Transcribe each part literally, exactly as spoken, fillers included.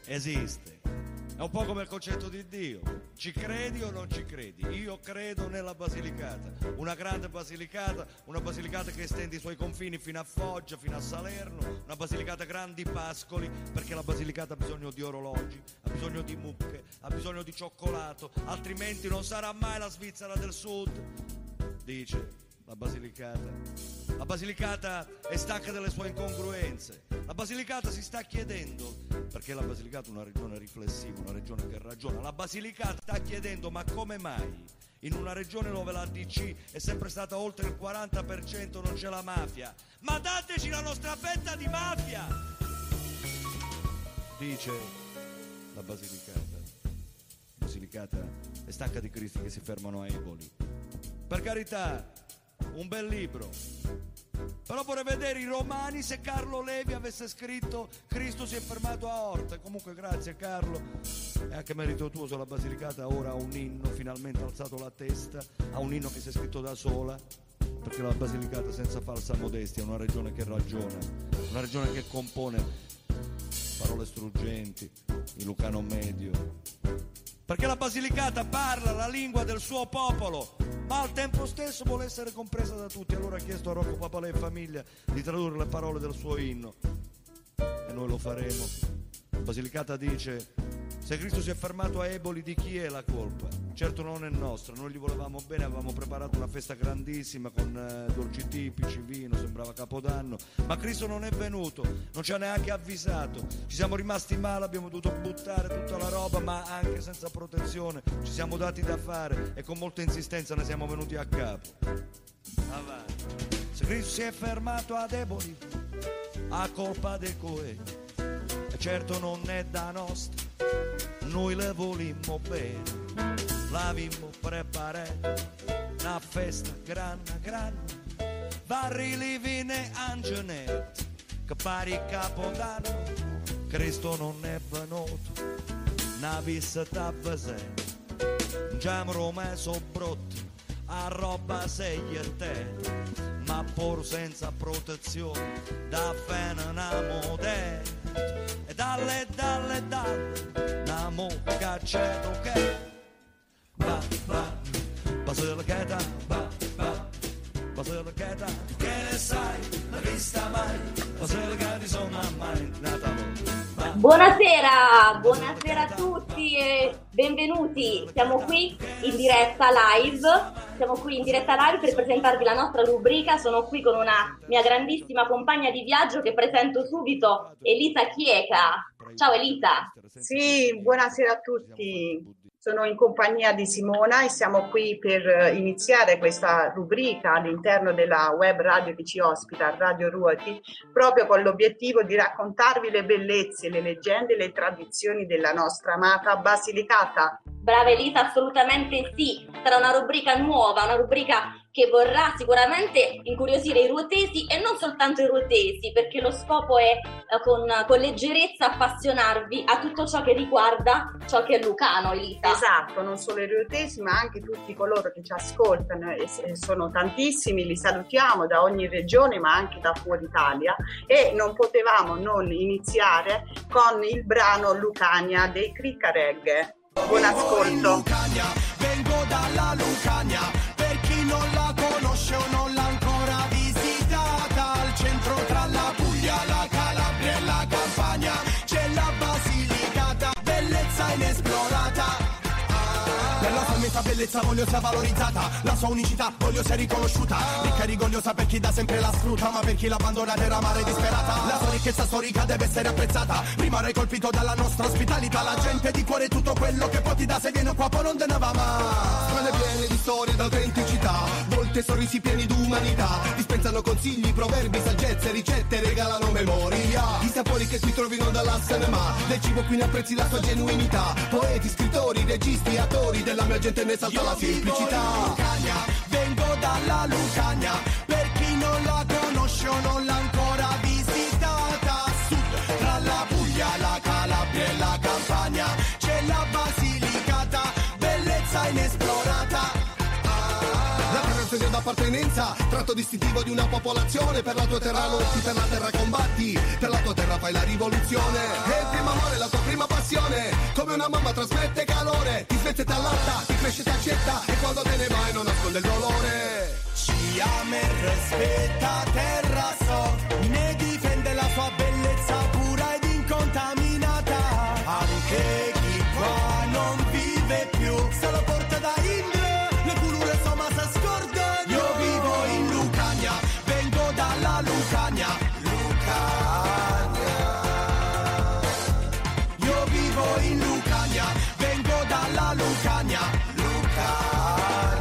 esiste. È un po' come il concetto di Dio. Ci credi o non ci credi? Io credo nella Basilicata, una grande Basilicata, una Basilicata che estende i suoi confini fino a Foggia, fino a Salerno, una Basilicata grandi pascoli, perché la Basilicata ha bisogno di orologi, ha bisogno di mucche, ha bisogno di cioccolato, altrimenti non sarà mai la Svizzera del Sud, dice la Basilicata. La Basilicata è stanca delle sue incongruenze. La Basilicata si sta chiedendo, perché la Basilicata è una regione riflessiva, una regione che ragiona. La Basilicata sta chiedendo: ma come mai in una regione dove la D C è sempre stata oltre il quaranta per cento non c'è la mafia? Ma dateci la nostra fetta di mafia! Dice la Basilicata. La Basilicata è stanca di cristi che si fermano a Eboli. Per carità, un bel libro, però vorrei vedere i romani se Carlo Levi avesse scritto Cristo si è fermato a Orta. Comunque grazie Carlo, è anche merito tuo se la Basilicata ora ha un inno, finalmente ha alzato la testa, ha un inno che si è scritto da sola, perché la Basilicata, senza falsa modestia, è una regione che ragiona, una regione che compone parole struggenti, il lucano medio, perché la Basilicata parla la lingua del suo popolo, ma al tempo stesso vuole essere compresa da tutti. Allora ha chiesto a Rocco Papalè e famiglia di tradurre le parole del suo inno, e noi lo faremo. La Basilicata dice: se Cristo si è fermato a Eboli, di chi è la colpa? Certo non è nostra, noi gli volevamo bene, avevamo preparato una festa grandissima con eh, dolci tipici, vino, sembrava Capodanno, ma Cristo non è venuto, non ci ha neanche avvisato, ci siamo rimasti male, abbiamo dovuto buttare tutta la roba, ma anche senza protezione, ci siamo dati da fare e con molta insistenza ne siamo venuti a capo. Avanti. Se Cristo si è fermato ad Eboli, a colpa dei coe, e certo non è da nostra, noi le volimmo bene, l'avimmo preparato, una festa grande, grande, barili, vine, angenetti, che pari Capodanno, Cristo non è venuto, una visita presente, già Roma so brutto, a roba sei e te, ma pur senza protezione, da fenena moderna, e dalle, dalle, dalle, una mucca c'è che va, va, Basilicata, va, va, Basilicata, che ne sai, la vista mai, Basilicata sono mai nata va. Buonasera, buonasera a tutti e benvenuti, siamo qui in diretta live, siamo qui in diretta live per presentarvi la nostra rubrica, sono qui con una mia grandissima compagna di viaggio che presento subito, Elisa Chieca. Ciao Elisa. Sì, buonasera a tutti. Sono in compagnia di Simona e siamo qui per iniziare questa rubrica all'interno della web radio che ci ospita, Radio Ruoti, proprio con l'obiettivo di raccontarvi le bellezze, le leggende e le tradizioni della nostra amata Basilicata. Brava Elisa, assolutamente sì, sarà una rubrica nuova, una rubrica che vorrà sicuramente incuriosire i ruotesi e non soltanto i ruotesi, perché lo scopo è eh, con, con leggerezza appassionarvi a tutto ciò che riguarda ciò che è lucano, Elisa. Esatto, non solo i ruotesi ma anche tutti coloro che ci ascoltano, e sono tantissimi, li salutiamo da ogni regione ma anche da fuori Italia, e non potevamo non iniziare con il brano Lucania dei Criccareg. Buon ascolto. Lucania, vengo dalla Lucania, per chi non la conosce o non l'ha ancora visitata, al centro tra la Puglia, la Calabria e la Campania, c'è la Basilicata, bellezza inesplorata. Per la sua immensa bellezza voglio sia valorizzata, la sua unicità voglio sia riconosciuta, ricca e rigogliosa per chi da sempre la sfrutta, ma per chi l'abbandona terra mare disperata. La sua ricchezza storica deve essere apprezzata, rimarrei colpito dalla nostra ospitalità, la gente di cuore tutto quello che poi ti dà, se viene qua poi non te ne va mai. Strade piene di storie d'autenticità, volte sorrisi pieni d'umanità, dispensano consigli, proverbi, saggezze, ricette, regalano memoria, i sapori che qui trovino dalla cinema, del cibo qui ne apprezzi la sua genuinità, poeti, scrittori, registi, attori, della mia gente ne salta la semplicità. Lucania, vengo dalla Lucania, per chi non la conosce o non l'ha ancora visitata, sud tra la Puglia, la Calabria e la Campania, c'è la Basilicata, bellezza inesplorata. Segno d'appartenenza, tratto distintivo di una popolazione, per la tua terra lotti, per la terra combatti, per la tua terra fai la rivoluzione, e il primo amore, la tua prima passione, passione, come una mamma trasmette calore, ti svette, t'allatta, ti cresce, ti accetta, e quando te ne vai non nasconde il dolore. Ci ama e rispetta terra so, ne difende la sua bellezza pura ed incontaminata. Anche chi qua non vive più se lo porta da Indre, le culure so ma se scorda. Io vivo in Lucania, vengo dalla Lucania, Lucania. Io vivo in Lucania, vengo dalla Lucania, Lucania.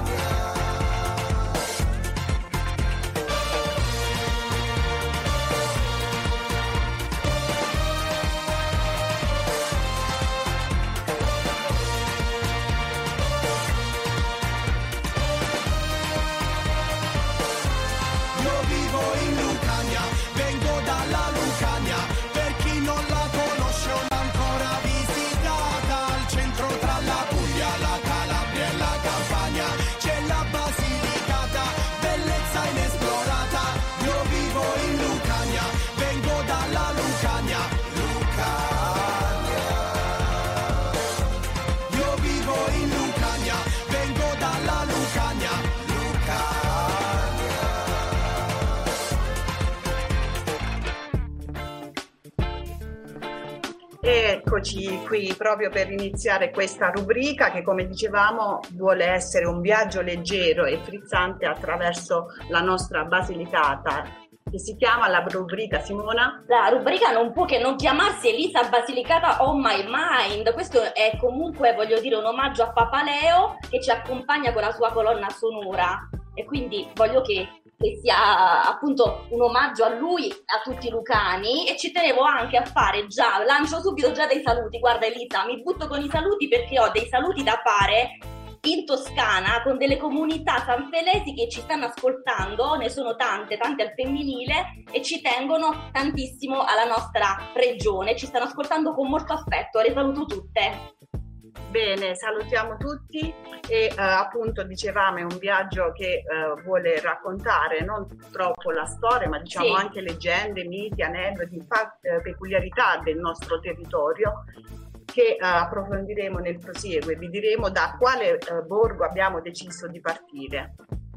Eccoci qui proprio per iniziare questa rubrica che, come dicevamo, vuole essere un viaggio leggero e frizzante attraverso la nostra Basilicata, che si chiama la rubrica, Simona? La rubrica non può che non chiamarsi Elisa Basilicata on my mind. Questo è comunque, voglio dire, un omaggio a Papa Leo che ci accompagna con la sua colonna sonora, e quindi voglio che che sia appunto un omaggio a lui, a tutti i lucani, e ci tenevo anche a fare già, lancio subito già dei saluti. Guarda Elisa, mi butto con i saluti perché ho dei saluti da fare in Toscana con delle comunità sanfelesi che ci stanno ascoltando, ne sono tante, tante al femminile, e ci tengono tantissimo alla nostra regione, ci stanno ascoltando con molto affetto, le saluto tutte. Bene, salutiamo tutti e uh, appunto dicevamo è un viaggio che uh, vuole raccontare non troppo la storia, ma diciamo sì, anche leggende, miti, aneddoti, uh, peculiarità del nostro territorio che uh, approfondiremo nel prosieguo, vi diremo da quale uh, borgo abbiamo deciso di partire.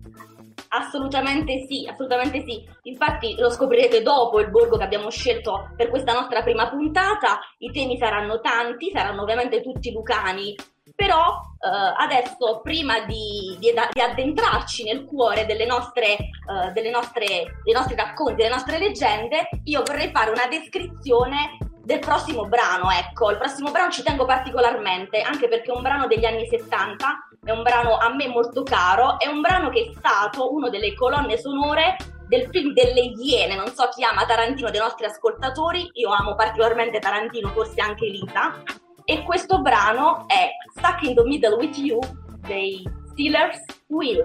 Assolutamente sì, assolutamente sì. Infatti lo scoprirete dopo il borgo che abbiamo scelto per questa nostra prima puntata. I temi saranno tanti, saranno ovviamente tutti lucani, però eh, adesso prima di, di, di addentrarci nel cuore delle nostre, eh, delle nostre, dei nostri racconti, delle nostre leggende, io vorrei fare una descrizione del prossimo brano. Ecco, il prossimo brano ci tengo particolarmente, anche perché è un brano degli anni settanta, è un brano a me molto caro, è un brano che è stato uno delle colonne sonore del film delle Iene. Non so chi ama Tarantino dei nostri ascoltatori, io amo particolarmente Tarantino, forse anche Elisa, e questo brano è Stuck in the Middle with You dei Steelers Will.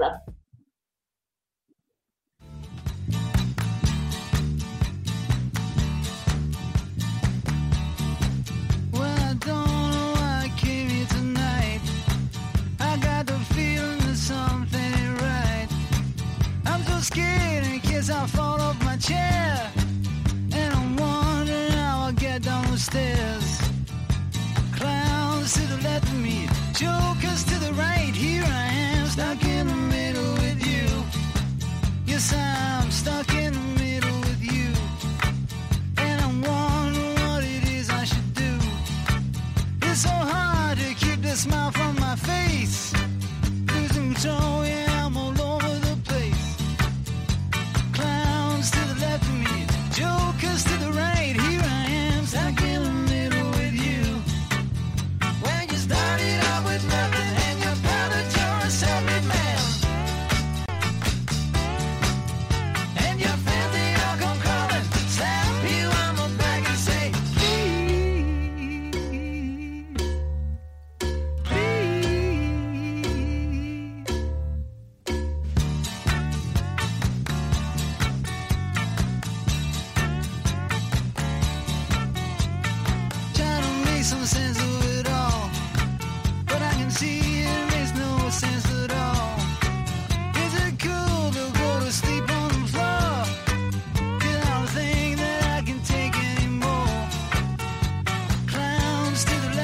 Scared in case I fall off my chair, and I'm wondering how I'll get down the stairs. Clowns to the left of me, jokers to the right. Here I am, stuck in the middle with you. Yes, I'm stuck in the middle with you, and I'm wondering what it is I should do. It's so hard to keep the smile from my face. Losing control, yeah, I'm all over the place. To the left of me, jokers to the right. Here I am, stuck in the middle with you. When you started out with nothing and you found that you're a self-made man, and your friends they all come crawling, slap you on the back and say, please, please. Some sense of it all, but I can see it makes no sense at all. Is it cool to go to sleep on the floor? 'Cause I don't think that I can take anymore. Clowns to the left.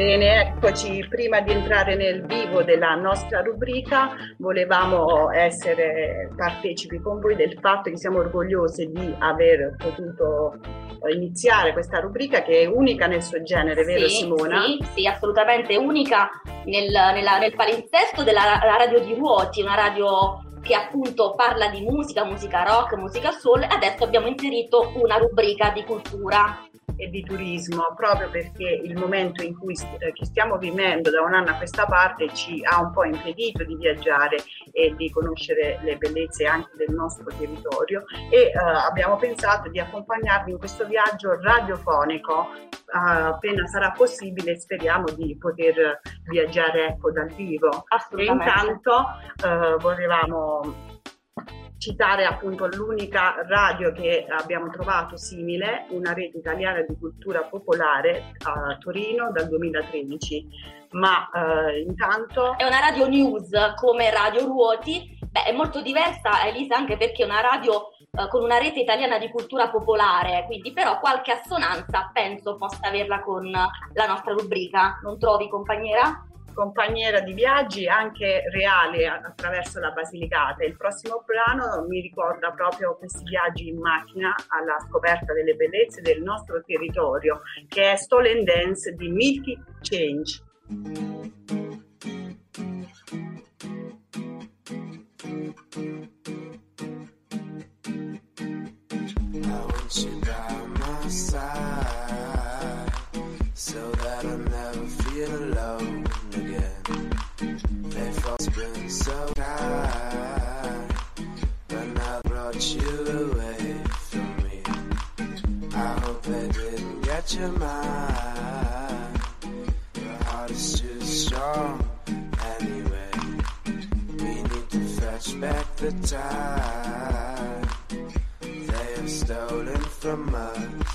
Bene, eccoci. Prima di entrare nel vivo della nostra rubrica, volevamo essere partecipi con voi del fatto che siamo orgogliosi di aver potuto iniziare questa rubrica che è unica nel suo genere, vero sì, Simona? Sì, sì, assolutamente unica nel, nella, nel palinsesto della la radio di Ruoti, una radio che appunto parla di musica, musica rock, musica soul, e adesso abbiamo inserito una rubrica di cultura e di turismo, proprio perché il momento in cui eh, che stiamo vivendo da un anno a questa parte ci ha un po' impedito di viaggiare e di conoscere le bellezze anche del nostro territorio, e eh, abbiamo pensato di accompagnarvi in questo viaggio radiofonico. Uh, appena sarà possibile speriamo di poter viaggiare, ecco, dal vivo. E intanto uh, volevamo citare appunto l'unica radio che abbiamo trovato simile, una rete italiana di cultura popolare a Torino dal duemilatredici, ma uh, intanto è una radio news come Radio Ruoti. Beh, è molto diversa, Elisa, anche perché è una radio uh, con una rete italiana di cultura popolare, quindi però qualche assonanza penso possa averla con la nostra rubrica, non trovi, compagniera? Compagniera di viaggi anche reale attraverso la Basilicata. Il prossimo brano mi ricorda proprio questi viaggi in macchina alla scoperta delle bellezze del nostro territorio, che è Stolen Dance di Milky Change. So that I never feel alone again. They've been so kind, but now I brought you away from me. I hope they didn't get your mind. Your heart is too strong anyway. We need to fetch back the time they have stolen from us.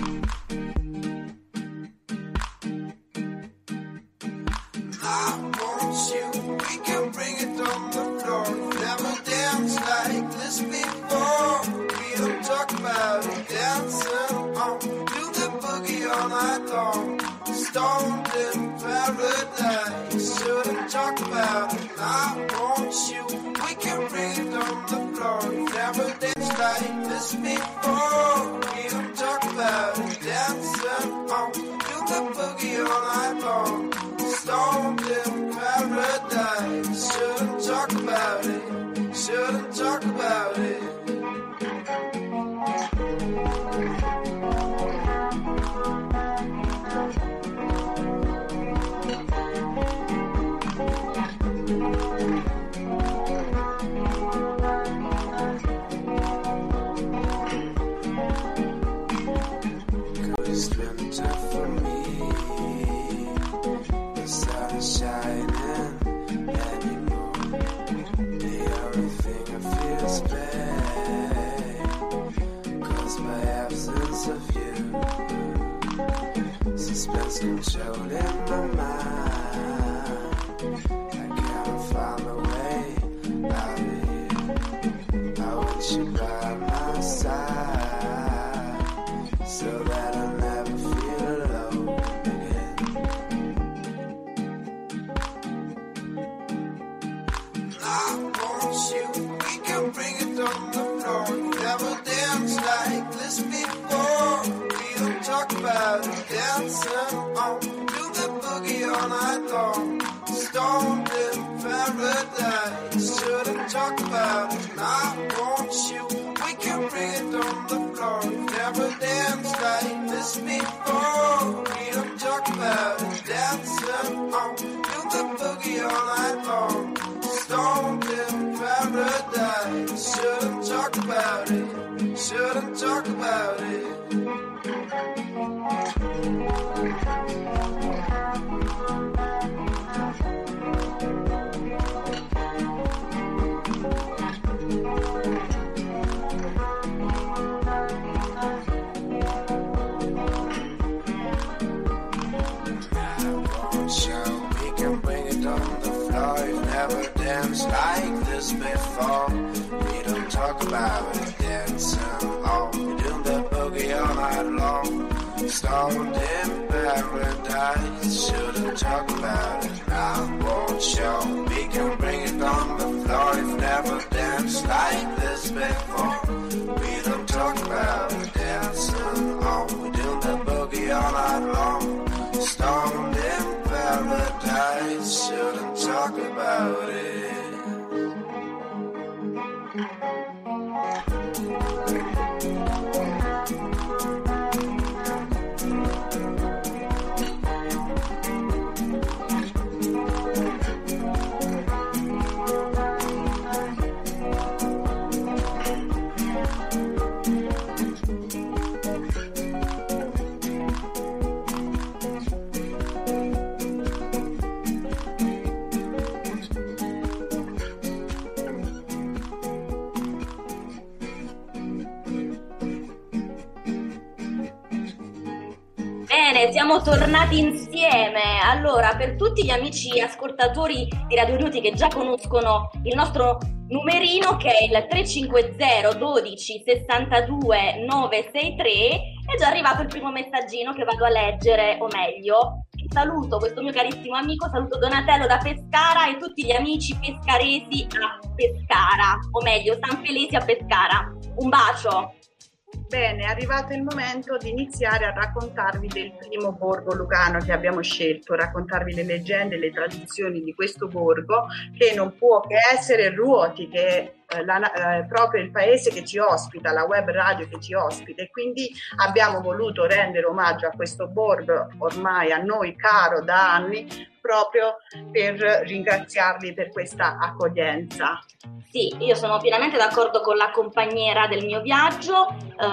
I want you, we can bring it on the floor. Never danced like this before. We don't talk about it, dancing on. Do the boogie all night long. Stoned in paradise, shouldn't talk about it. I want you, we can bring it on the floor. Never danced like this before. We don't talk about it, dancing on. Do the boogie all night long. Stoned in paradise, shouldn't talk about it, shouldn't talk about it. Cause it's been tough for me. The sun is shining anymore. The only thing I feel is pain, caused by absence of you. Suspense controlling my mind. I can't find a way out of here. I want you by my side, so that I never feel alone again. I want you, we can bring it on the floor. Never danced like this before. We don't talk about it, dancing on. Do the boogie all night long. Stoned in paradise, shouldn't talk about it. I want you, we can bring it on the floor. Never danced like this before. We don't talk about it, dancing on. Do the boogie all night long. Stoned in paradise, shouldn't talk about it, shouldn't talk about it. Like this before, we don't talk about it, dancing on. We do the boogie all night long. Stoned in paradise, should don't talk about it. I won't show. We can bring it on the floor. We've never danced like this before. We don't talk about it. Dancing on. We do the boogie all night long. Stoned in paradise. Shouldn't talk about it. Bene, siamo tornati insieme. Allora, per tutti gli amici ascoltatori di Radio Ruoti che già conoscono il nostro numerino, che è il tre cinque zero dodici sessantadue novecentosessantatré, è già arrivato il primo messaggino che vado a leggere, o meglio, saluto questo mio carissimo amico, saluto Donatello da Pescara e tutti gli amici pescaresi a Pescara, o meglio, sanfelesi a Pescara. Un bacio! Bene, è arrivato il momento di iniziare a raccontarvi del primo borgo lucano che abbiamo scelto, raccontarvi le leggende e le tradizioni di questo borgo, che non può che essere Ruoti, che è eh, la, eh, proprio il paese che ci ospita, la web radio che ci ospita, e quindi abbiamo voluto rendere omaggio a questo borgo ormai a noi caro da anni, proprio per ringraziarvi per questa accoglienza. Sì, io sono pienamente d'accordo con la compagniera del mio viaggio.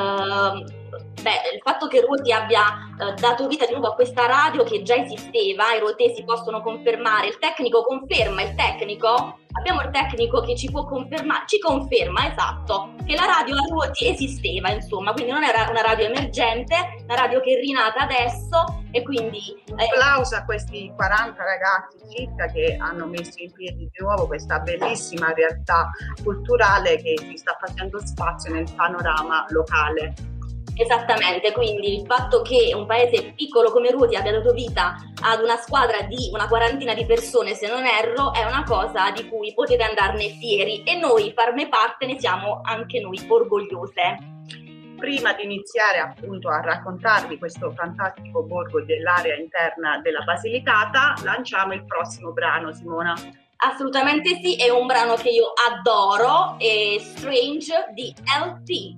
Uh, beh, il fatto che Ruoti abbia uh, dato vita di nuovo a questa radio che già esisteva, i ruotesi possono confermare, il tecnico conferma, il tecnico, abbiamo il tecnico che ci può confermare, ci conferma, esatto, che la radio a Ruoti esisteva, insomma, quindi non era una radio emergente, una radio che è rinata adesso, e quindi... Un applauso a questi quaranta ragazzi circa che hanno messo in piedi di nuovo questa bellissima realtà culturale che si sta facendo spazio nel panorama locale. Esattamente, quindi il fatto che un paese piccolo come Ruoti abbia dato vita ad una squadra di una quarantina di persone, se non erro, è una cosa di cui potete andarne fieri, e noi, farne parte, ne siamo anche noi orgogliose. Prima di iniziare appunto a raccontarvi questo fantastico borgo dell'area interna della Basilicata, lanciamo il prossimo brano, Simona. Assolutamente sì, è un brano che io adoro, è Strange di L P.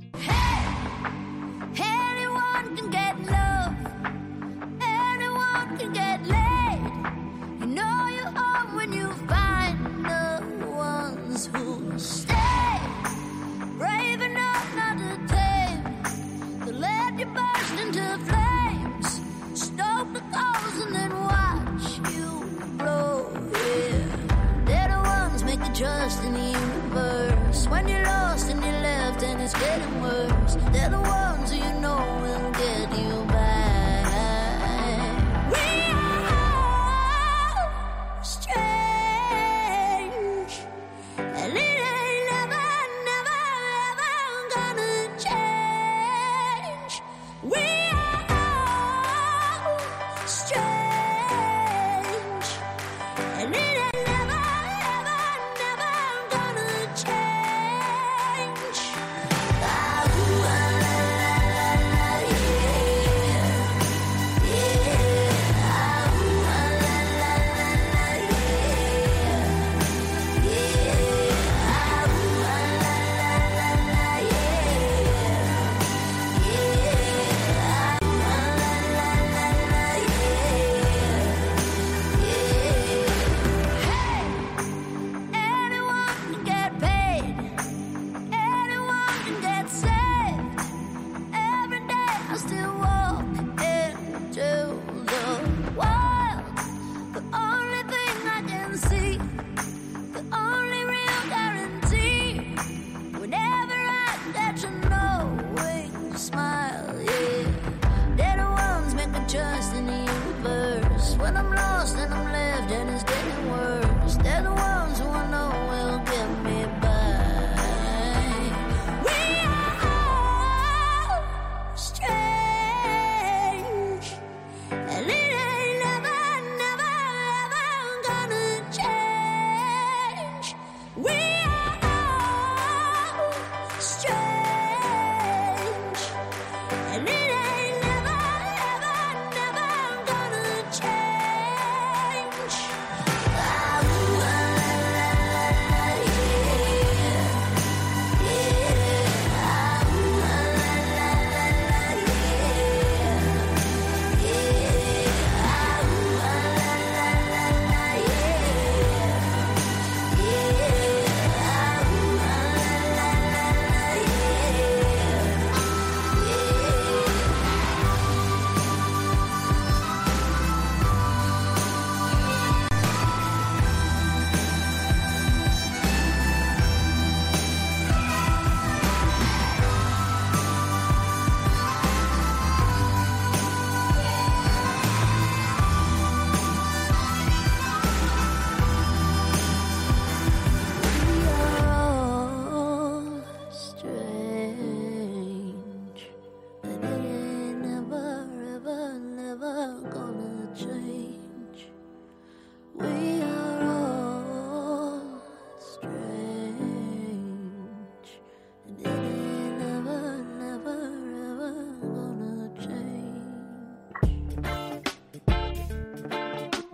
Anyone can get love, anyone can get laid. You know you're home when you find the ones who stay. Brave enough not to tame, to let you burst into flames. Stoke the coals and then watch you blow, yeah. They're the ones make you trust in the universe. When you're lost and you're left and it's getting worse, they're the ones who you know will get you back. We are strange, and it ain't never, never, ever gonna change. We are strange, and it ain't never, ever, never gonna change. La, ooh, la, la, la, la.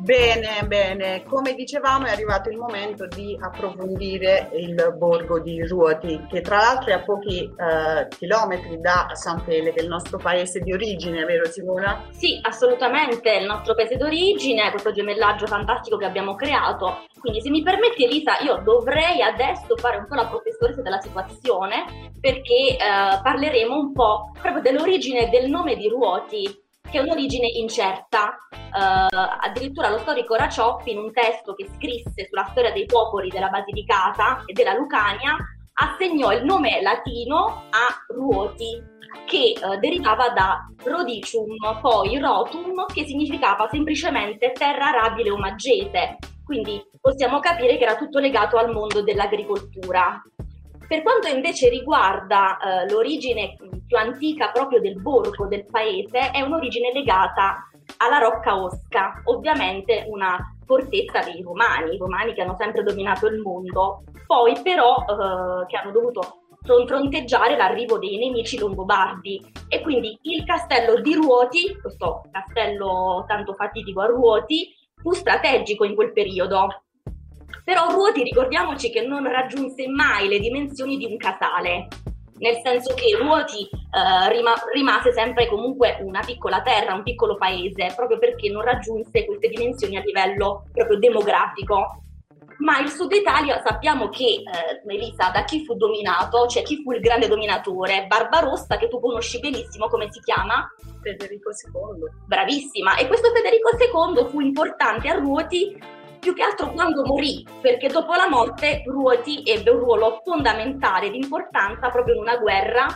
Bene, bene, come dicevamo è arrivato il momento di approfondire il borgo di Ruoti, che tra l'altro è a pochi eh, chilometri da San Fele, che è il nostro paese di origine, vero Simona? Sì, assolutamente, il nostro paese d'origine, questo gemellaggio fantastico che abbiamo creato. Quindi se mi permetti Elisa, io dovrei adesso fare un po' la professoressa della situazione, perché eh, parleremo un po' proprio dell'origine del nome di Ruoti, che è un'origine incerta. Uh, addirittura lo storico Racioppi, in un testo che scrisse sulla storia dei popoli della Basilicata e della Lucania, assegnò il nome latino a Ruoti, che uh, derivava da rodicium, poi rotum, che significava semplicemente terra arabile o maggese. Quindi possiamo capire che era tutto legato al mondo dell'agricoltura. Per quanto invece riguarda uh, l'origine più antica proprio del borgo del paese, è un'origine legata alla Rocca Osca, ovviamente una fortezza dei Romani, i Romani che hanno sempre dominato il mondo, poi però eh, che hanno dovuto fronteggiare l'arrivo dei nemici longobardi, e quindi il castello di Ruoti, questo castello tanto fatidico a Ruoti, fu strategico in quel periodo. Però Ruoti, ricordiamoci che non raggiunse mai le dimensioni di un casale, nel senso che Ruoti eh, rima- rimase sempre comunque una piccola terra, un piccolo paese, proprio perché non raggiunse queste dimensioni a livello proprio demografico. Ma il Sud Italia sappiamo che, eh, Elisa, da chi fu dominato, cioè chi fu il grande dominatore? Barbarossa, che tu conosci benissimo, come si chiama? Federico secondo. Bravissima, e questo Federico secondo fu importante a Ruoti più che altro quando morì, perché dopo la morte Ruoti ebbe un ruolo fondamentale di importanza proprio in una guerra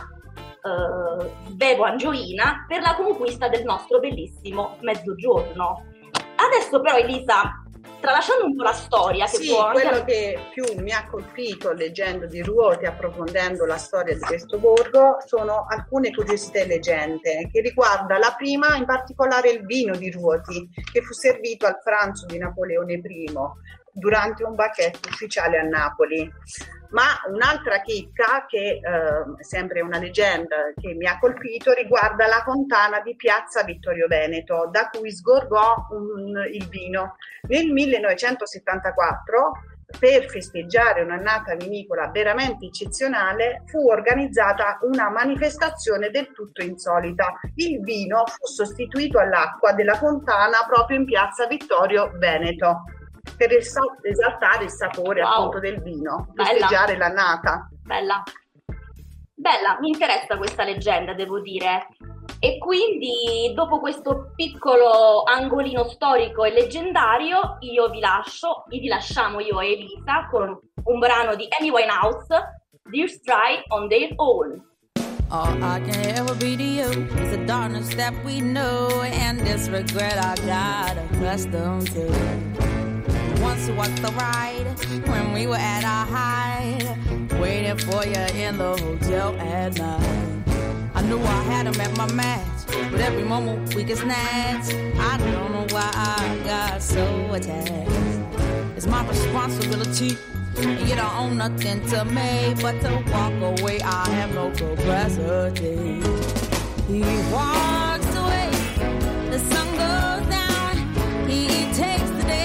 eh, svevo-angioina per la conquista del nostro bellissimo Mezzogiorno. Adesso però Elisa, tralasciando un po' la storia, che sì, può anche... quello che più mi ha colpito leggendo di Ruoti, approfondendo la storia di questo borgo, sono alcune curiosità e leggende che riguarda la prima, in particolare il vino di Ruoti, che fu servito al pranzo di Napoleone primo durante un banchetto ufficiale a Napoli. Ma un'altra chicca, che eh, è sempre una leggenda che mi ha colpito, riguarda la fontana di Piazza Vittorio Veneto, da cui sgorgò un, il vino. Nel millenovecentosettantaquattro, per festeggiare un'annata vinicola veramente eccezionale, fu organizzata una manifestazione del tutto insolita. Il vino fu sostituito all'acqua della fontana proprio in Piazza Vittorio Veneto, per esaltare il sapore, wow, appunto del vino, festeggiare l'annata. Bella, bella, mi interessa questa leggenda, devo dire. E quindi dopo questo piccolo angolino storico e leggendario, io vi lascio, vi lasciamo io e Elisa con un brano di Amy Winehouse, Dear Try on Their Own. All I can ever be to you is the darkness that we know and this regret I got accustomed to. Once was the ride when we were at our height, waiting for you in the hotel at night. I knew I had him at my match, but every moment we get snatched. I don't know why I got so attached. It's my responsibility, and you don't own nothing to me but to walk away. I have no capacity. He walks away, the sun goes down, he takes the day.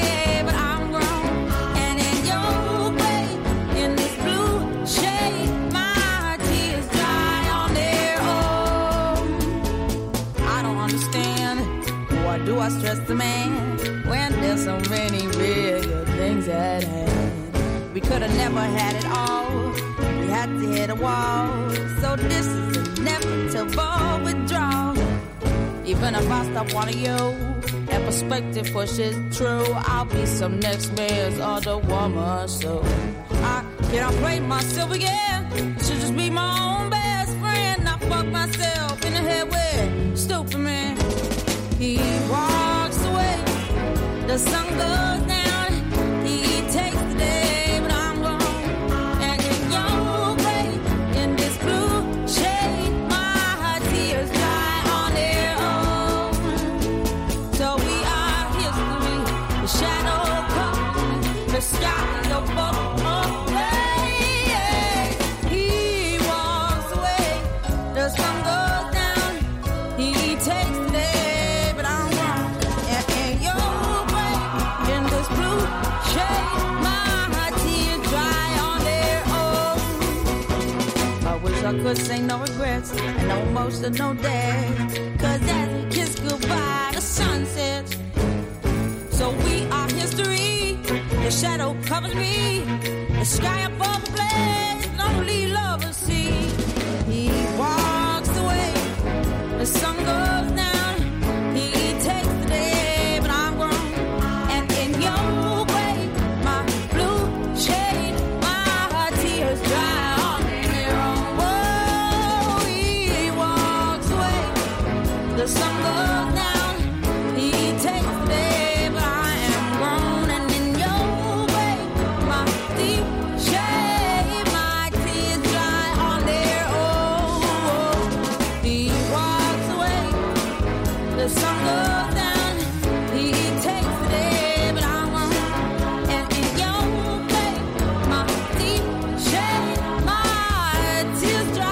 Do I stress the man when there's so many bigger things at hand? We could have never had it all. We had to hit a wall. So this is inevitable withdrawal. Even if I stop wanting you, that perspective pushes true. I'll be some next man's other woman. So I cannot play myself again. I should just be my own best friend. I fuck myself in the head with stupid man. He walks away, the sun goes down, he takes the day, but I'm gone. And in your way, in this blue shade, my tears dry on their own. So we are history, the shadow comes, the sky is above away. He walks away, the sun goes down, he takes the day. us ain't no regrets and no emotional day. Cause as we kiss goodbye, the sun sets. So we are history. The shadow covers me. The sky above the blaze, lonely lovers see. He walks away. The sun goes down. He takes the day, but I'm grown. And in your way, my blue shade, my tears dry on their own. Whoa, he walks away. The sun goes down. He takes the day, but I am grown. And in your way, my deep shade, my tears dry on their own. He walks away. The sun goes down. He takes the day, but I won't. And in your way, my deep shade, my tears dry.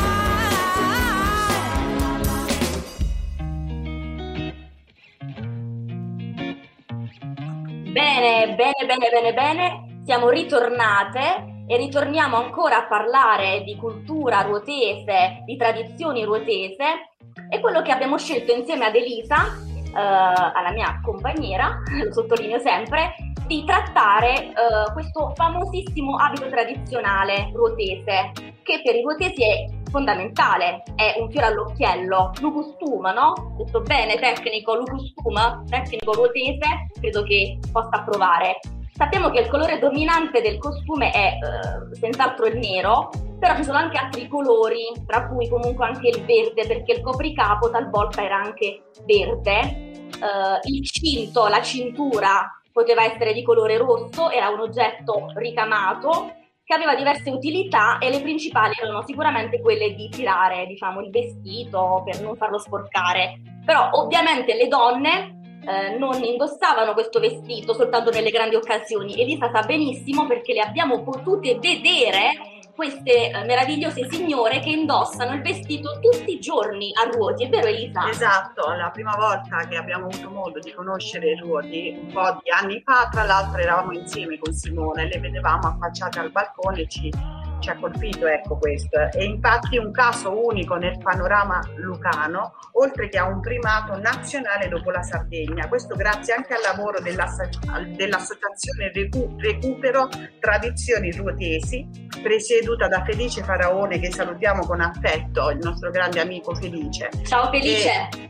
Bene, bene, bene, bene, bene, siamo ritornate e ritorniamo ancora a parlare di cultura ruotese, di tradizioni ruotese, e quello che abbiamo scelto insieme ad Elisa, eh, alla mia compagniera, lo sottolineo sempre, di trattare eh, questo famosissimo abito tradizionale ruotese, che per i ruotesi è fondamentale, è un fiore all'occhiello, lucustuma, no? Detto bene, tecnico, lucustuma, tecnico ruotese, credo che possa approvare. Sappiamo che il colore dominante del costume è eh, senz'altro il nero, però ci sono anche altri colori, tra cui comunque anche il verde, perché il copricapo talvolta era anche verde. Eh, il cinto, la cintura poteva essere di colore rosso, era un oggetto ricamato che aveva diverse utilità e le principali erano sicuramente quelle di tirare, diciamo, il vestito per non farlo sporcare. Però ovviamente le donne Eh, non indossavano questo vestito soltanto nelle grandi occasioni. Elisa sa benissimo perché le abbiamo potute vedere queste eh, meravigliose signore che indossano il vestito tutti i giorni a Ruoti, è vero Elisa? Esatto, la prima volta che abbiamo avuto modo di conoscere Ruoti, un po' di anni fa, tra l'altro eravamo insieme con Simone, le vedevamo affacciate al balcone e ci, ci ha colpito, ecco questo. E infatti un caso unico nel panorama lucano, oltre che a un primato nazionale dopo la Sardegna. Questo grazie anche al lavoro dell'associazione Recu- Recupero Tradizioni Ruotesi, presieduta da Felice Faraone, che salutiamo con affetto, il nostro grande amico Felice. Ciao Felice! E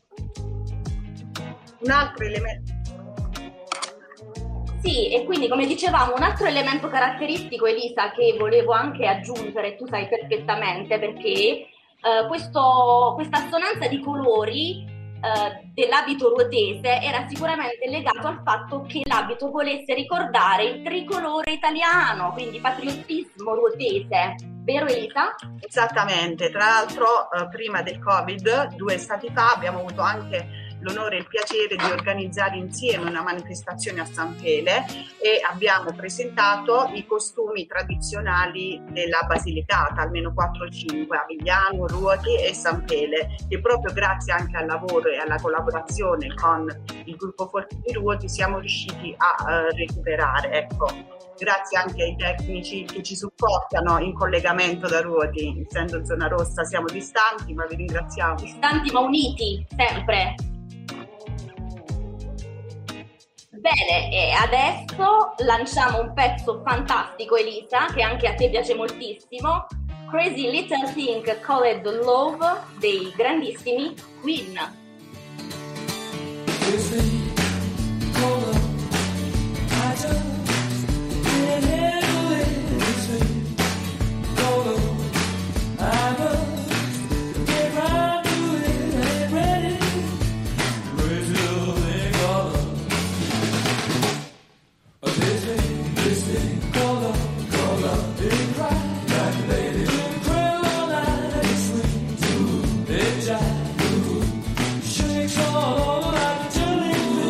un altro elemento. Sì, e quindi come dicevamo un altro elemento caratteristico, Elisa, che volevo anche aggiungere, tu sai perfettamente perché eh, questo, questa assonanza di colori eh, dell'abito ruotese era sicuramente legato al fatto che l'abito volesse ricordare il tricolore italiano, quindi patriottismo ruotese, vero Elisa? Esattamente, tra l'altro eh, prima del Covid, due estati fa, abbiamo avuto anche l'onore e il piacere di organizzare insieme una manifestazione a San Fele e abbiamo presentato i costumi tradizionali della Basilicata, almeno quattro o cinque, Avigliano, Ruoti e San Fele, e proprio grazie anche al lavoro e alla collaborazione con il gruppo Forti di Ruoti siamo riusciti a uh, recuperare, ecco. Grazie anche ai tecnici che ci supportano in collegamento da Ruoti, essendo in zona rossa siamo distanti, ma vi ringraziamo. Distanti ma uniti, sempre. Bene, e adesso lanciamo un pezzo fantastico, Elisa, che anche a te piace moltissimo, Crazy Little Thing Called Love dei grandissimi Queen. Shakes all over like a jelly.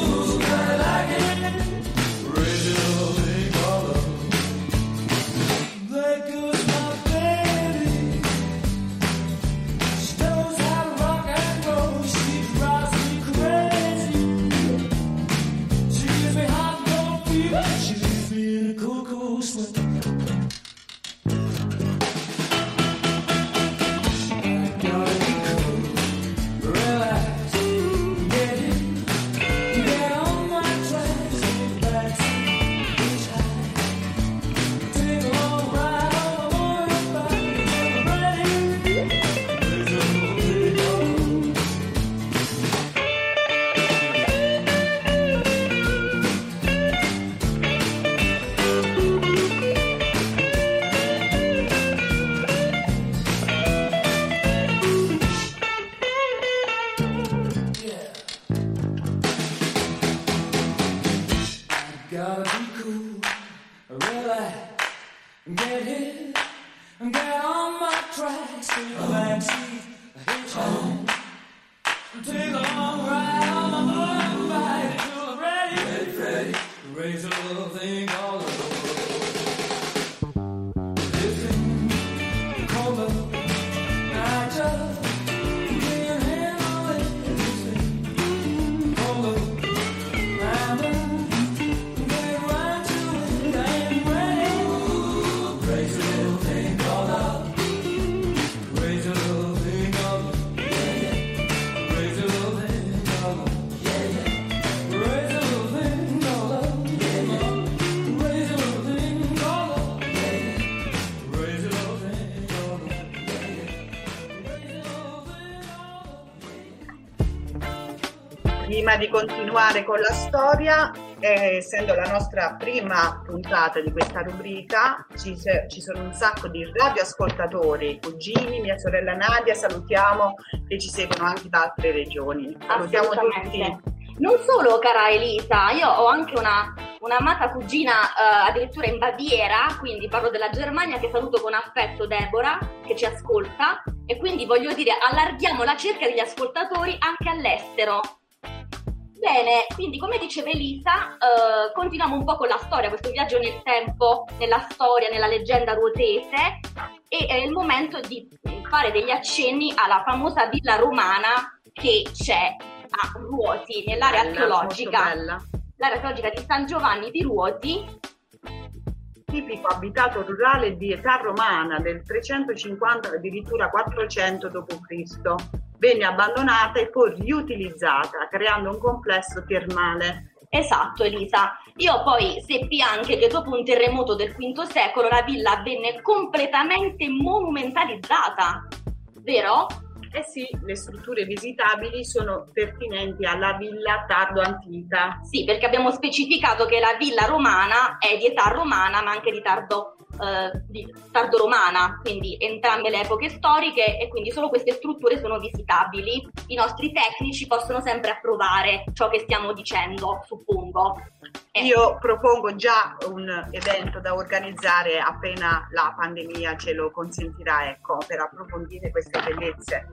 Prima di continuare con la storia, eh, essendo la nostra prima puntata di questa rubrica, ci, se, ci sono un sacco di radioascoltatori, cugini, mia sorella Nadia, salutiamo, che ci seguono anche da altre regioni. Salutiamo tutti. Non solo, cara Elisa, io ho anche una, un'amata cugina uh, addirittura in Baviera, quindi parlo della Germania, che saluto con affetto, Deborah, che ci ascolta, e quindi voglio dire, allarghiamo la cerca degli ascoltatori anche all'estero. Bene, quindi come diceva Elisa, uh, continuiamo un po' con la storia, questo viaggio nel tempo, nella storia, nella leggenda ruotese, e è il momento di fare degli accenni alla famosa villa romana che c'è a Ruoti, nell'area bella, archeologica, bella. l'area archeologica di San Giovanni di Ruoti, tipico abitato rurale di età romana del trecentocinquanta addirittura quattrocento dopo Cristo. Venne abbandonata e poi riutilizzata, creando un complesso termale. Esatto, Elisa. Io poi seppi anche che dopo un terremoto del quinto secolo la villa venne completamente monumentalizzata, vero? Eh sì, le strutture visitabili sono pertinenti alla villa tardo-antica. Sì, perché abbiamo specificato che la villa romana è di età romana, ma anche di tardo, eh, di tardo romana, quindi entrambe le epoche storiche, e quindi solo queste strutture sono visitabili. I nostri tecnici possono sempre approvare ciò che stiamo dicendo, suppongo. Eh. Io propongo già un evento da organizzare appena la pandemia ce lo consentirà, ecco, per approfondire queste bellezze.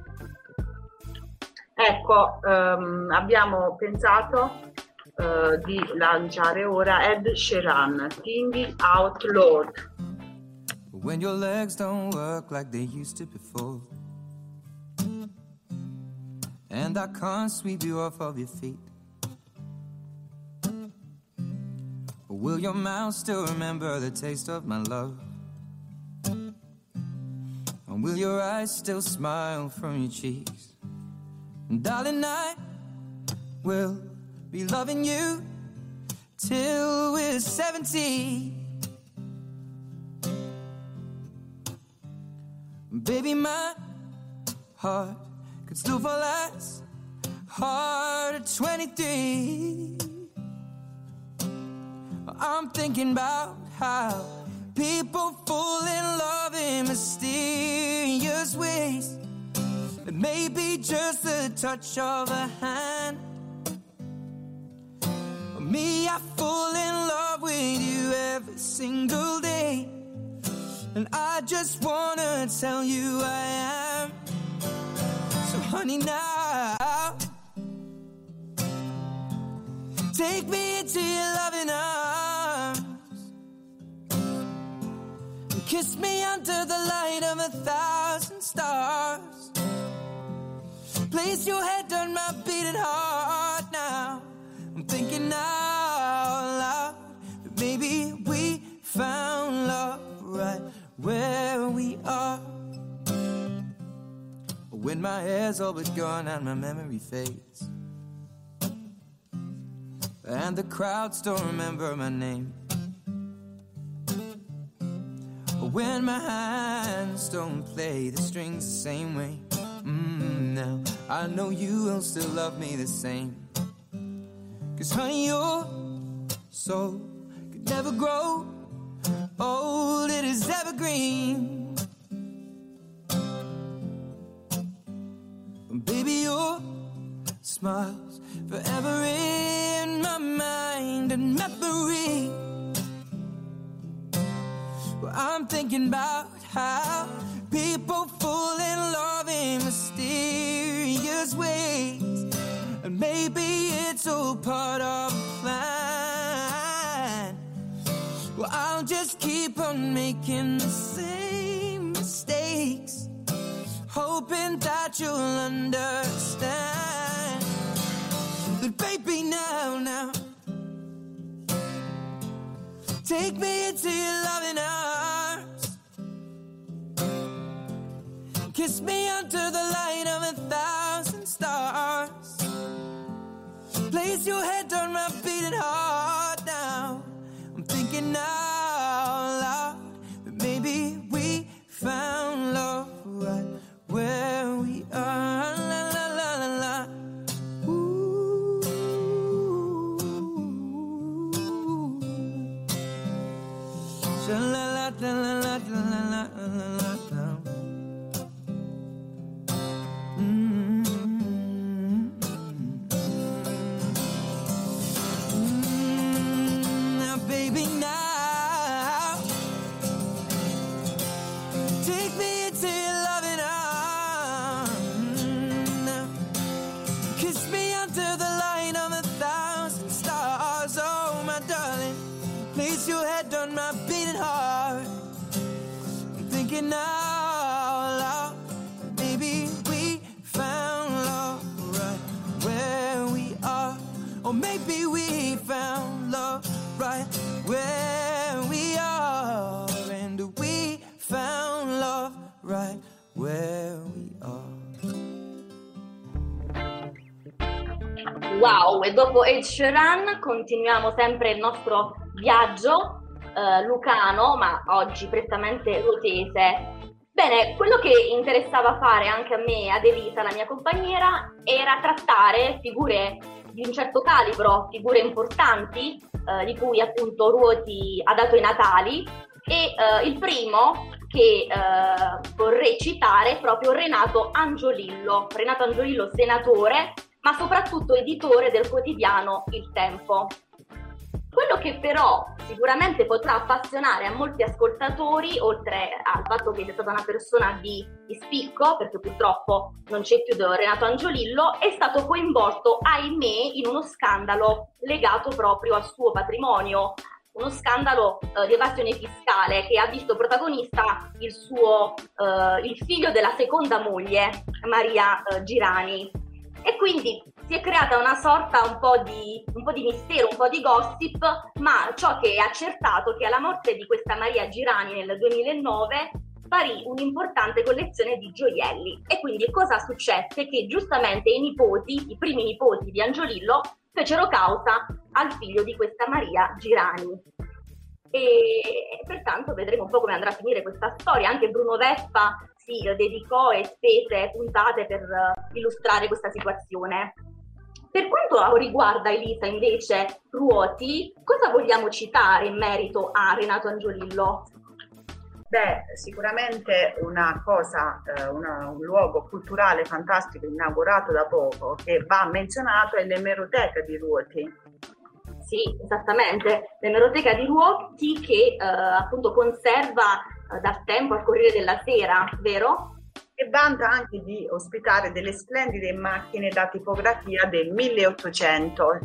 Ecco, um, abbiamo pensato uh, di lanciare ora Ed Sheeran, Thinking Out Loud. When your legs don't work like they used to before, and I can't sweep you off of your feet, will your mouth still remember the taste of my love? And will your eyes still smile from your cheeks? And darling, I will be loving you till we're seventy. Baby, my heart could still fall as hard at twenty-three. I'm thinking about how people fall in love in mysterious ways. It may be just the touch of a hand. Me, I fall in love with you every single day. And I just wanna tell you I am. So honey, now take me into your loving arms. Kiss me under the light of a thousand stars. Place your head on my beating heart now. I'm thinking out loud that maybe we found love right where we are. When my hair's all but gone and my memory fades, and the crowds don't remember my name, when my hands don't play the strings the same way, mm, now I know you will still love me the same. Cause honey, your soul could never grow old, it is evergreen. Baby, your smile's forever in my mind and memory. I'm thinking about how people fall in love in mysterious ways, and maybe it's all part of a plan. Well, I'll just keep on making the same mistakes, hoping that you'll understand. But baby, now, now, take me into your loving arms. Kiss me under the light of a thousand stars. Place your head on my beating heart now. I'm thinking out loud that maybe we found love right where we are. La la la la la. Ooh. thinking out loud. Maybe we found love right where we are. Or maybe we found love right where we are. And we found love right where we are. Wow, e dopo Ed Sheeran continuiamo sempre il nostro viaggio eh, lucano, ma oggi prettamente ruotese. Bene, quello che interessava fare anche a me, ad Elisa, la mia compagniera, era trattare figure di un certo calibro, figure importanti, eh, di cui appunto Ruoti ha dato i natali, e eh, il primo che eh, vorrei citare è proprio Renato Angiolillo. Renato Angiolillo, senatore, ma soprattutto editore del quotidiano Il Tempo. Quello che però sicuramente potrà appassionare a molti ascoltatori, oltre al fatto che sia stata una persona di, di spicco, perché purtroppo non c'è più Renato Angiolillo, è stato coinvolto, ahimè, in uno scandalo legato proprio al suo patrimonio, uno scandalo eh, di evasione fiscale che ha visto protagonista il suo eh, il figlio della seconda moglie, Maria eh, Girani. E quindi si è creata una sorta un po' di un po' di mistero, un po' di gossip, ma ciò che è accertato è che alla morte di questa Maria Girani nel duemilanove sparì un'importante collezione di gioielli. E quindi cosa successe? Che giustamente i nipoti, i primi nipoti di Angiolillo, fecero causa al figlio di questa Maria Girani. E pertanto vedremo un po' come andrà a finire questa storia. Anche Bruno Vespa si dedicò e spese puntate per illustrare questa situazione. Per quanto riguarda Elisa invece Ruoti, cosa vogliamo citare in merito a Renato Angiolillo? Beh, sicuramente una cosa, eh, una, un luogo culturale fantastico inaugurato da poco che va menzionato è l'emeroteca di Ruoti. Sì, esattamente, l'emeroteca di Ruoti che eh, appunto conserva eh, dal tempo al correre della sera, vero? E vanta anche di ospitare delle splendide macchine da tipografia del milleottocento.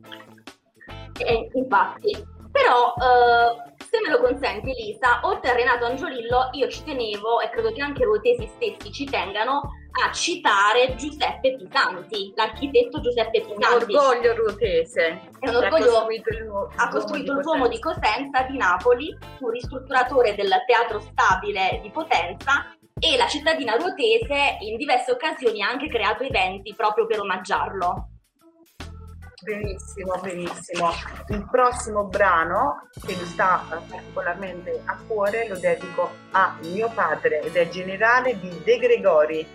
E, infatti, però eh, se me lo consenti Elisa, oltre a Renato Angiolillo io ci tenevo, e credo che anche i ruotesi stessi ci tengano, a citare Giuseppe Pisanti, l'architetto Giuseppe Pisanti. Un orgoglio ruotese. È un orgoglio, ha costruito il, nuovo, ha costruito il Duomo di Cosenza di Napoli, fu ristrutturatore del Teatro Stabile di Potenza, e la cittadina ruotese in diverse occasioni ha anche creato eventi proprio per omaggiarlo. Benissimo, benissimo. Il prossimo brano che mi sta particolarmente a cuore lo dedico a mio padre ed è Generale di De Gregori.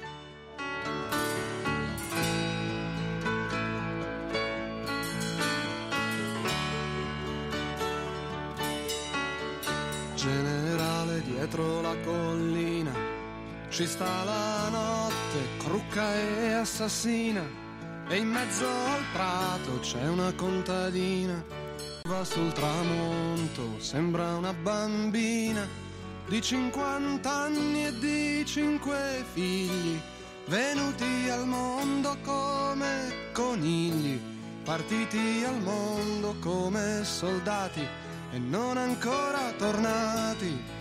Generale, dietro la collina ci sta la notte, crucca e assassina, e in mezzo al prato c'è una contadina. Va sul tramonto, sembra una bambina di cinquanta anni e di cinque figli, venuti al mondo come conigli, partiti al mondo come soldati e non ancora tornati.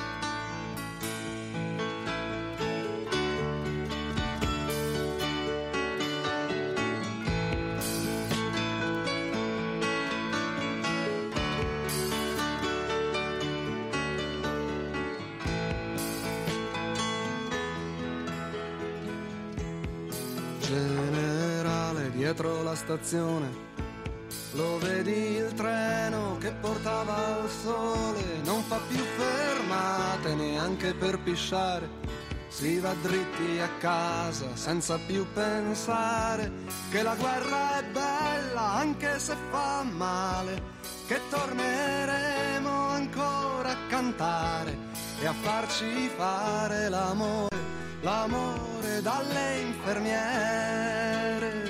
Generale, dietro la stazione lo vedi il treno che portava al sole, non fa più fermate neanche per pisciare, si va dritti a casa senza più pensare che la guerra è bella anche se fa male, che torneremo ancora a cantare e a farci fare l'amore, l'amore dalle infermiere.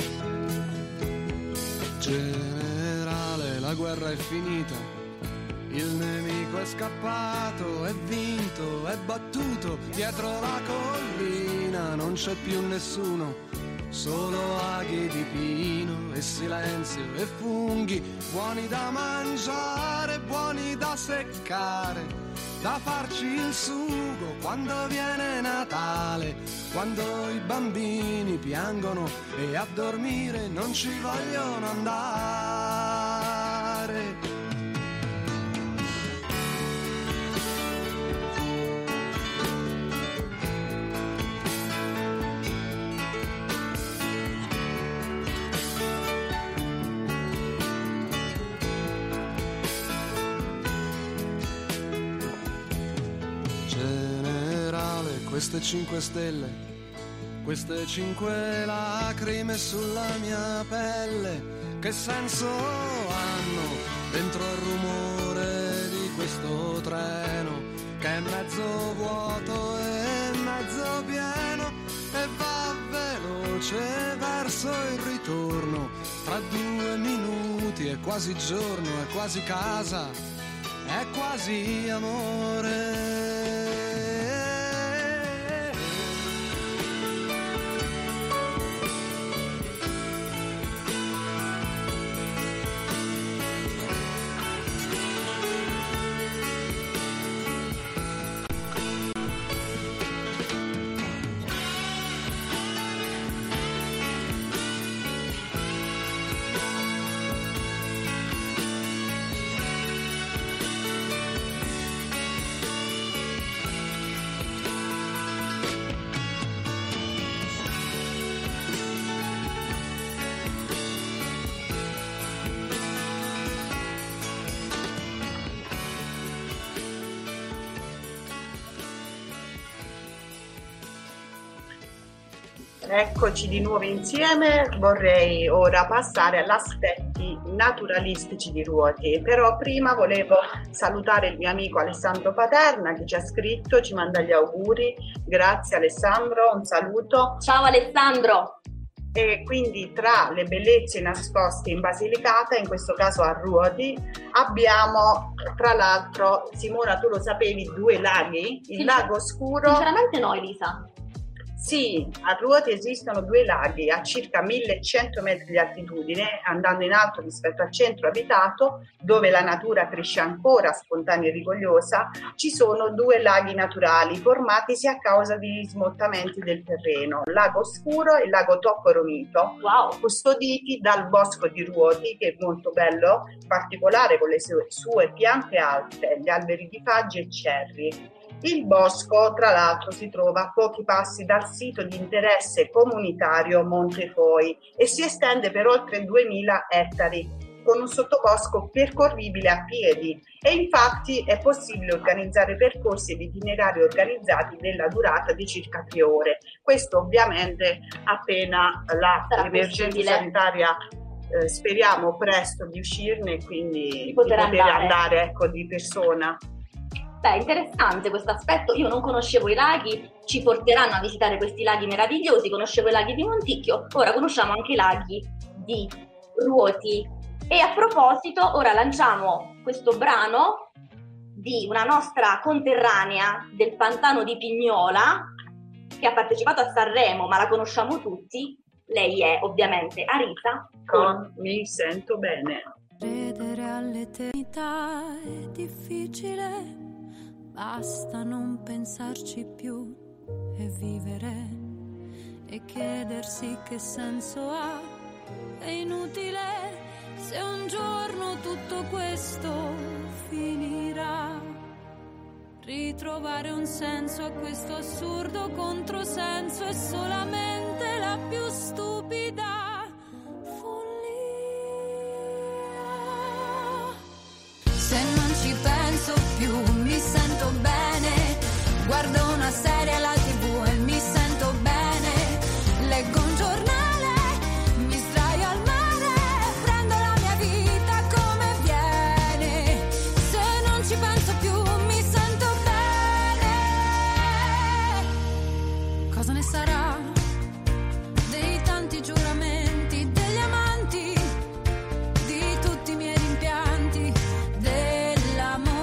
Generale, la guerra è finita, Il nemico è scappato, è vinto, è battuto, dietro la collina non c'è più nessuno, solo aghi di pino e silenzio e funghi, buoni da mangiare, buoni da seccare, da farci il sugo quando viene Natale, quando i bambini piangono e a dormire non ci vogliono andare. Queste cinque stelle, queste cinque lacrime sulla mia pelle, che senso hanno dentro il rumore di questo treno, che è mezzo vuoto e mezzo pieno, e va veloce verso il ritorno, tra due minuti è quasi giorno, è quasi casa, è quasi amore. Eccoci di nuovo insieme. Vorrei ora passare agli aspetti naturalistici di Ruoti, però prima volevo salutare il mio amico Alessandro Paterna che ci ha scritto, ci manda gli auguri. Grazie Alessandro, un saluto. Ciao Alessandro. E quindi tra le bellezze nascoste in Basilicata, in questo caso a Ruoti, abbiamo tra l'altro, Simona, tu lo sapevi, due laghi? Il Sì, lago Scuro. Sinceramente no, Elisa. Sì, a Ruoti esistono due laghi a circa millecento metri di altitudine, andando in alto rispetto al centro abitato, dove la natura cresce ancora spontanea e rigogliosa. Ci sono due laghi naturali formatisi a causa di smottamenti del terreno, Lago Scuro e Lago Tocco Romito, wow. custoditi dal bosco di Ruoti, che è molto bello, in particolare con le sue, sue piante alte, gli alberi di faggi e cerri. Il bosco, tra l'altro, si trova a pochi passi dal sito di interesse comunitario Monte Foi e si estende per oltre duemila ettari, con un sottobosco percorribile a piedi, e infatti è possibile organizzare percorsi ed itinerari organizzati della durata di circa tre ore. Questo ovviamente appena la, l'emergenza sanitaria eh, speriamo presto di uscirne, quindi di poter, di poter andare, andare ecco, di persona. Beh, interessante questo aspetto. Io non conoscevo i laghi, ci porteranno a visitare questi laghi meravigliosi. Conoscevo i laghi di Monticchio, ora conosciamo anche i laghi di Ruoti. E a proposito, ora lanciamo questo brano di una nostra conterranea del Pantano di Pignola, che ha partecipato a Sanremo, ma la conosciamo tutti. Lei è ovviamente Arisa con Mi sento bene. Credere all'eternità è difficile, basta non pensarci più e vivere, e chiedersi che senso ha. È inutile se un giorno tutto questo finirà. Ritrovare un senso a questo assurdo controsenso è solamente la più stupida follia. Se non ci penso più mi sento bene, guardo una serie alla tivù e mi sento bene, leggo un giornale, mi sdraio al mare, prendo la mia vita come viene. Se non ci penso più mi sento bene. Cosa ne sarà dei tanti giuramenti, degli amanti, di tutti i miei rimpianti, dell'amore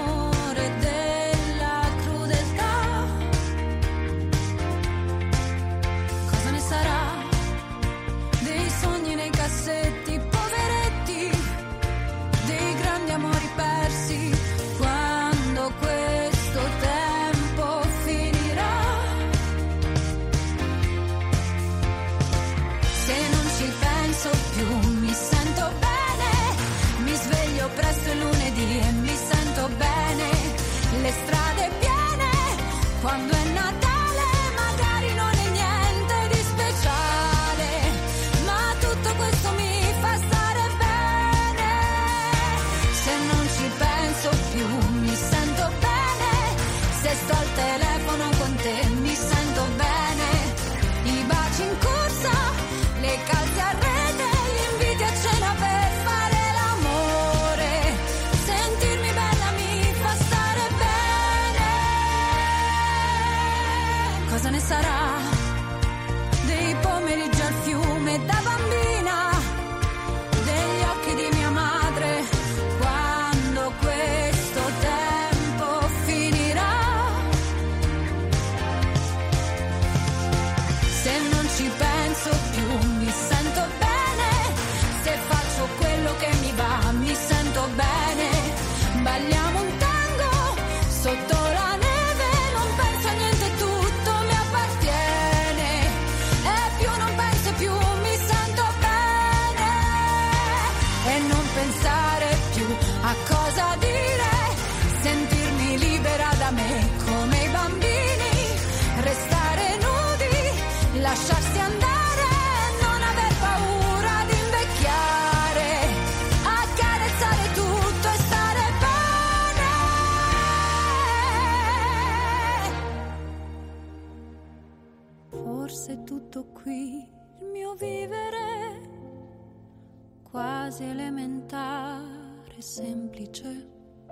dei pomeriggi al fiume da bambina, degli occhi di mia madre, quando questo tempo finirà. Se non ci penso più mi sento bene, se faccio quello che mi va mi sento bene, balliamo un tango sotto la neve, non penso a niente, tutto mi appartiene, e più non penso più mi sento bene, e non pensare più a cosa dire, sentirmi libera da me come i bambini, restare nudi, lasciarsi andare, non aver paura di invecchiare, accarezzare tutto e stare bene. Forse è tutto qui, il mio vivere, quasi elementare, semplice.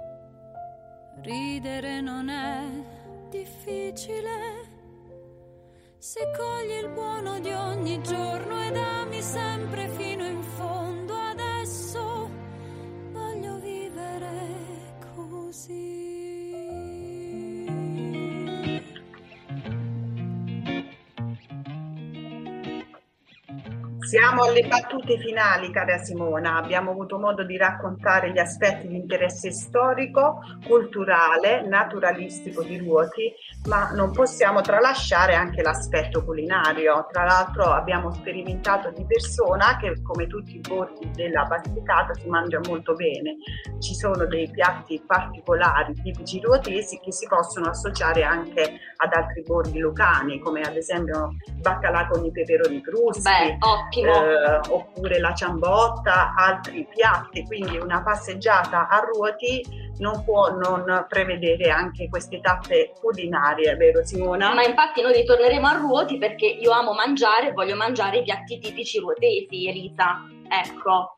Ridere non è difficile, se cogli il buono di ogni giorno ed ami sempre fino in fondo. Adesso voglio vivere così. Siamo alle battute finali, cara Simona. Abbiamo avuto modo di raccontare gli aspetti di interesse storico, culturale, naturalistico di Ruoti, ma non possiamo tralasciare anche l'aspetto culinario. Tra l'altro abbiamo sperimentato di persona che, come tutti i borghi della Basilicata, si mangia molto bene. Ci sono dei piatti particolari tipici ruotesi che si possono associare anche ad altri borghi lucani, come ad esempio il baccalà con i peperoni cruschi. Beh, ottimo. Eh, oppure la ciambotta, altri piatti, quindi una passeggiata a Ruoti non può non prevedere anche queste tappe culinarie, vero Simona? Ma infatti noi ritorneremo a Ruoti perché io amo mangiare e voglio mangiare i piatti tipici ruotesi, Elisa, ecco.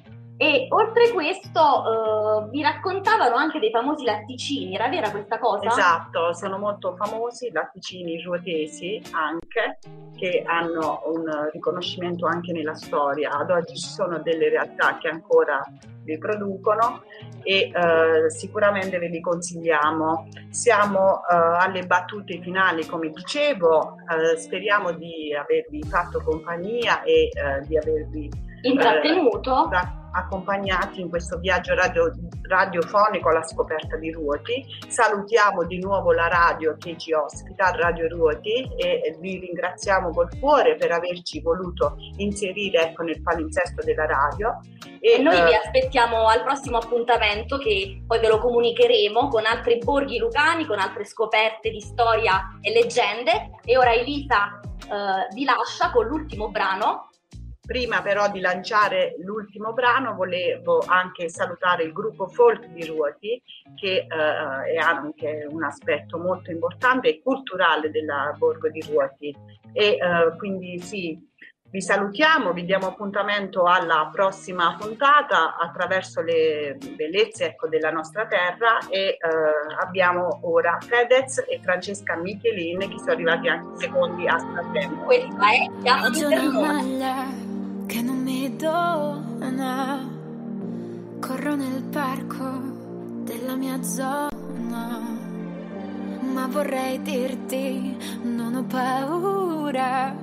E oltre questo eh, vi raccontavano anche dei famosi latticini, era vera questa cosa? Esatto, sono molto famosi i latticini ruotesi anche, che hanno un riconoscimento anche nella storia. Ad oggi ci sono delle realtà che ancora li producono e eh, sicuramente ve li consigliamo. Siamo eh, alle battute finali, come dicevo, eh, speriamo di avervi fatto compagnia e eh, di avervi intrattenuto. Eh, accompagnati in questo viaggio radio, radiofonico alla scoperta di Ruoti. Salutiamo di nuovo la radio che ci ospita, Radio Ruoti, e vi ringraziamo col cuore per averci voluto inserire, ecco, nel palinsesto della radio. E, e noi eh, vi aspettiamo al prossimo appuntamento, che poi ve lo comunicheremo, con altri borghi lucani, con altre scoperte di storia e leggende. E ora Elisa eh, vi lascia con l'ultimo brano. Prima però di lanciare l'ultimo brano volevo anche salutare il gruppo folk di Ruoti, che eh, è anche un aspetto molto importante e culturale della borgo di Ruoti, e eh, quindi sì, vi salutiamo, vi diamo appuntamento alla prossima puntata attraverso le bellezze, ecco, della nostra terra, e eh, abbiamo ora Fedez e Francesca Michelin che sono arrivati anche secondi a Stratempo. Questa è Oggi una maglia che non mi dona, corro nel parco della mia zona, ma vorrei dirti non ho paura,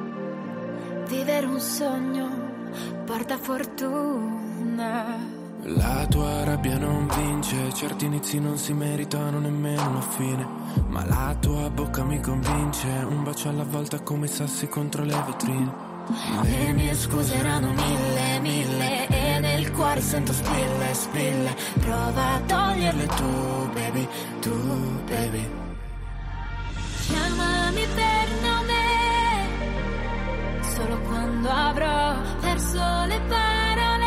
vivere un sogno porta fortuna. La tua rabbia non vince, certi inizi non si meritano nemmeno una fine, ma la tua bocca mi convince, un bacio alla volta come sassi contro le vetrine. Le mie scuse erano mille, mille, e nel cuore sento spille, spille, prova a toglierle tu, baby, tu, baby. Chiamami per nome, solo quando avrò perso le parole.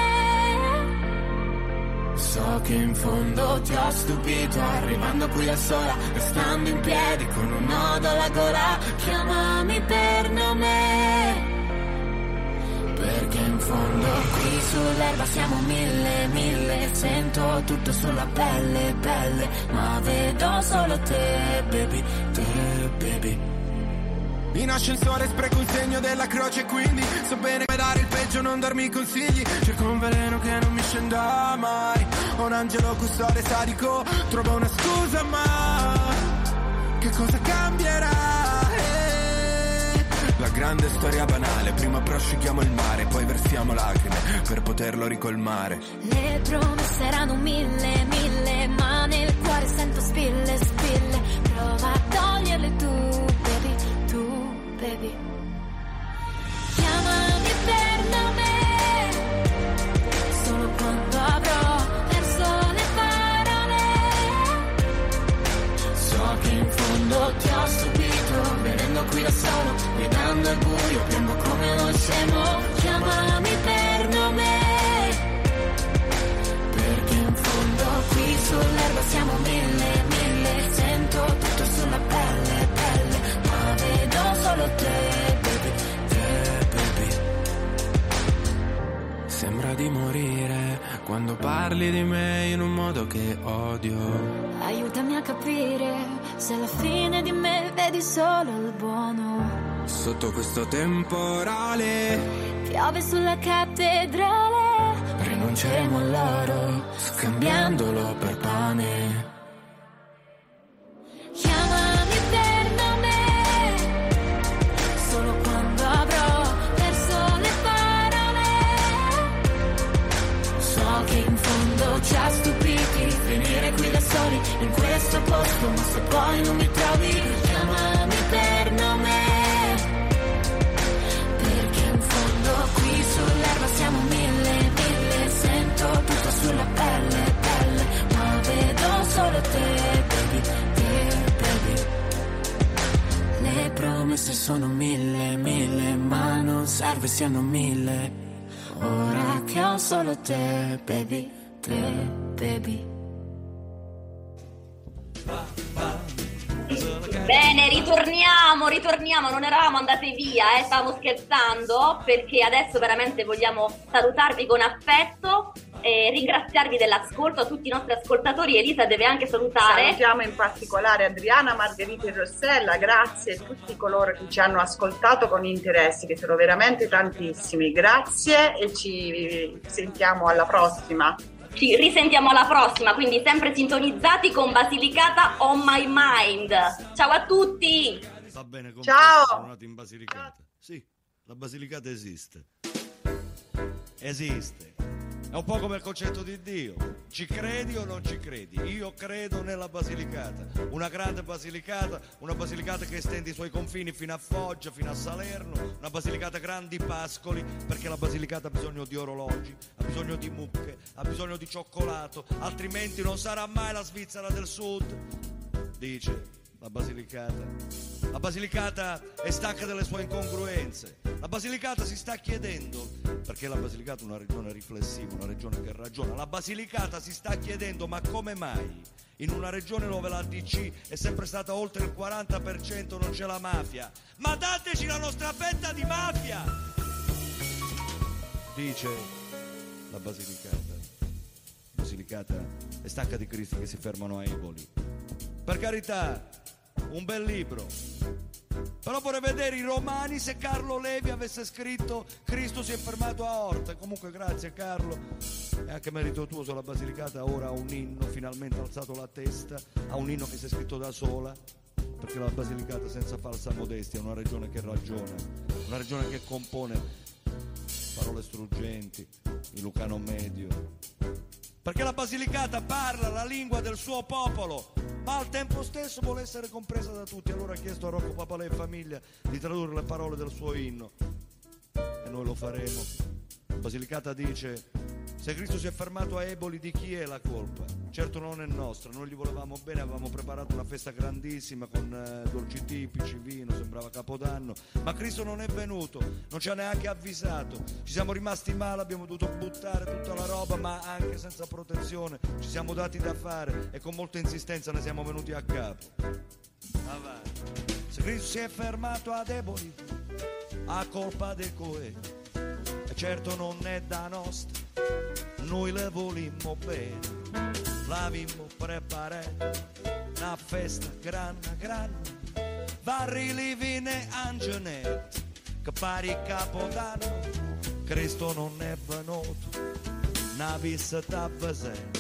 So che in fondo ti ho stupito, arrivando qui da sola, restando in piedi con un nodo alla gola. Chiamami per nome, perché in fondo qui sull'erba siamo mille, mille, sento tutto sulla pelle, pelle, ma vedo solo te, baby, te, baby. In ascensore spreco un segno della croce, quindi so bene come dare il peggio, non darmi consigli. Cerco un veleno che non mi scenda mai. Ho un angelo custode sadico, trovo una scusa, ma che cosa cambierà? Eh, la grande storia banale, prima prosciughiamo il mare, poi versiamo lacrime per poterlo ricolmare. Le promesse erano mille, mille, ma nel cuore sento spille, spille. Prova a toglierle tu, baby, tu, baby. Chiamami per nome, solo quando avrò perso le parole. So che in fondo ti ho stupito, venendo qui da solo, guidando il buio, piango come uno scemo. Chiamami per nome, perché in fondo qui sull'erba siamo mille, mille. Sento tutto sulla pelle, pelle, ma vedo solo te, baby, te, baby. Sembra di morire quando parli di me in un modo che odio. Aiutami a capire se alla fine di me vedi solo il buono. Sotto questo temporale piove sulla cattedrale, rinunceremo all'oro scambiandolo per pane. Chiamami per nome, solo quando avrò perso le parole. So che in fondo ci ha stupiti venire qui da soli in questo posto, ma se poi non mi trovi, chiamami per nome, perché in fondo qui sull'erba siamo mille, mille. Sento tutto sulla pelle, pelle, ma vedo solo te, baby, te, baby. Le promesse sono mille, mille, ma non serve siano mille. Ora che ho solo te, baby, te, baby. Bene, ritorniamo, ritorniamo, non eravamo andate via, eh, stavamo scherzando, perché adesso veramente vogliamo salutarvi con affetto e ringraziarvi dell'ascolto, a tutti i nostri ascoltatori. Elisa deve anche salutare. Salutiamo in particolare Adriana, Margherita e Rossella, grazie a tutti coloro che ci hanno ascoltato con interesse, che sono veramente tantissimi, grazie e ci sentiamo alla prossima. Ci risentiamo alla prossima, quindi sempre sintonizzati con Basilicata on my mind. Ciao a tutti! Va bene, con ciao! Sono nato in Basilicata. Sì, la Basilicata esiste. Esiste. È un po' come il concetto di Dio. Ci credi o non ci credi? Io credo nella Basilicata. Una grande Basilicata, una Basilicata che estende i suoi confini fino a Foggia, fino a Salerno, una Basilicata grandi pascoli, perché la Basilicata ha bisogno di orologi, ha bisogno di mucche, ha bisogno di cioccolato, altrimenti non sarà mai la Svizzera del Sud, dice la Basilicata. La Basilicata è stanca delle sue incongruenze. La Basilicata si sta chiedendo, perché la Basilicata è una regione riflessiva, una regione che ragiona. La Basilicata si sta chiedendo: ma come mai in una regione dove la D C è sempre stata oltre il quaranta per cento non c'è la mafia? Ma dateci la nostra fetta di mafia! Dice la Basilicata. La Basilicata è stanca di cristi che si fermano a Eboli. Per carità, un bel libro, però vorrei vedere i romani se Carlo Levi avesse scritto Cristo si è fermato a Orta. Comunque grazie Carlo, è anche merito tuo se la Basilicata ora ha un inno, finalmente ha alzato la testa, ha un inno che si è scritto da sola, perché la Basilicata, senza falsa modestia, è una regione che ragiona, una regione che compone parole struggenti, il lucano medio, perché la Basilicata parla la lingua del suo popolo, ma al tempo stesso vuole essere compresa da tutti. Allora ha chiesto a Rocco Papalè e famiglia di tradurre le parole del suo inno, e noi lo faremo. Basilicata dice: se Cristo si è fermato a Eboli, di chi è la colpa? Certo non è nostra, noi gli volevamo bene, avevamo preparato una festa grandissima con eh, dolci tipici, vino, sembrava Capodanno, ma Cristo non è venuto, non ci ha neanche avvisato, ci siamo rimasti male, abbiamo dovuto buttare tutta la roba, ma anche senza protezione, ci siamo dati da fare e con molta insistenza ne siamo venuti a capo. Avanti. Se Cristo si è fermato ad Eboli, a colpa del Coe, e certo non è da nostra, noi le volimmo bene, l'avimmo preparata, una festa grande, grande, vari livine Angenet, che pari capodanno, Cristo non è venuto, una vista t'avvasente,